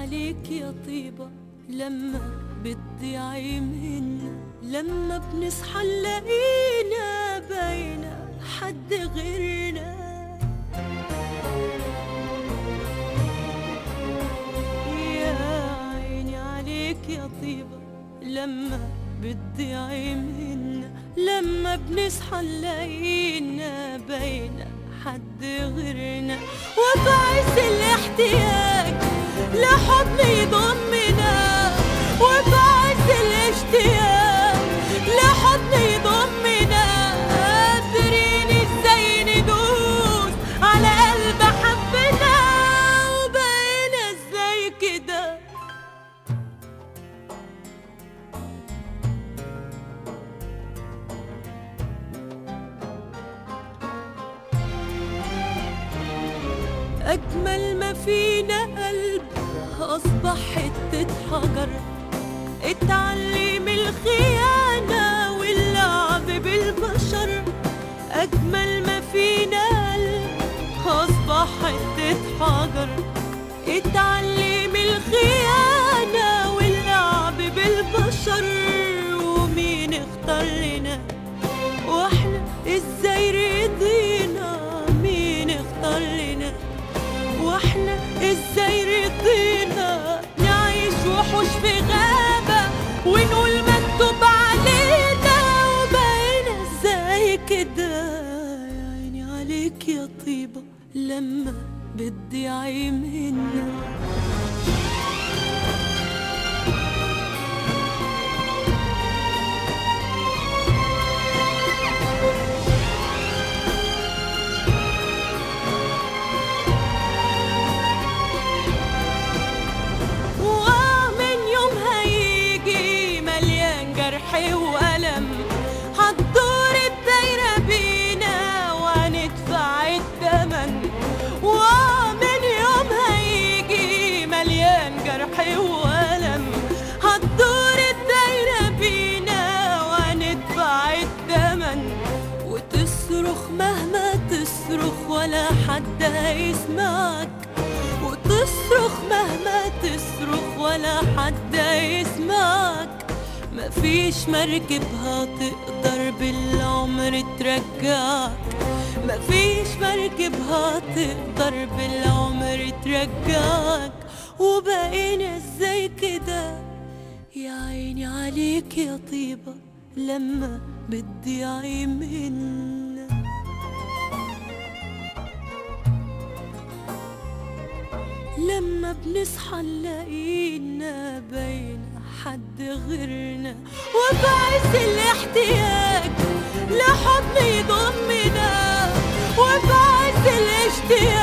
عليك يا طيبة لما بتضيع منا، لما بنصحى نلاقينا باينة حد غيرنا. يا عيني عليك يا طيبة لما بتضيع منا، لما بنصحى نلاقينا باينة حد غيرنا. وبعز الاحتياج لحضن يضمنا، وبعز الاشتياق لحضن يضمنا، قادرين ازاي ندوس على قلب حبنا، وبقينا ازاي كده. أجمل ما فينا قلب أصبح حتة حجر، اتعلم الخيانة واللعب بالبشر. أجمل ما فينا قلب أصبح حتة حجر، اتعلم الخيانة واللعب بالبشر. ومين اختار لنا واحنا ازاي رضينا؟ مين اختار لنا واحنا ازاي رضينا نعيش وحوش في غابة ونقول مكتوب علينا؟ وبقينا ازاي كده؟ يا عيني عليك يا طيبة لما بتضيع منا. وألم هتدور الدايرة بينا وهندفع التمن، ومن يوم هيجي مليان جرح وألم. هتدور الدايرة بينا وهندفع التمن، وتصرخ مهما تصرخ ولا حد هيسمعك، وتصرخ مهما تصرخ ولا حد هيسمعك. مفيش مركب هتقدر بالعمر ترجعك، مفيش مركب هتقدر بالعمر ترجعك. وبقينا ازاي كده؟ يا عيني عليك يا طيبة لما بتضيع منا. لما بنصحى نلاقينا باينة حد غيرنا، وبعز الاحتياج لحضن يضمنا، وبعز الاشتياق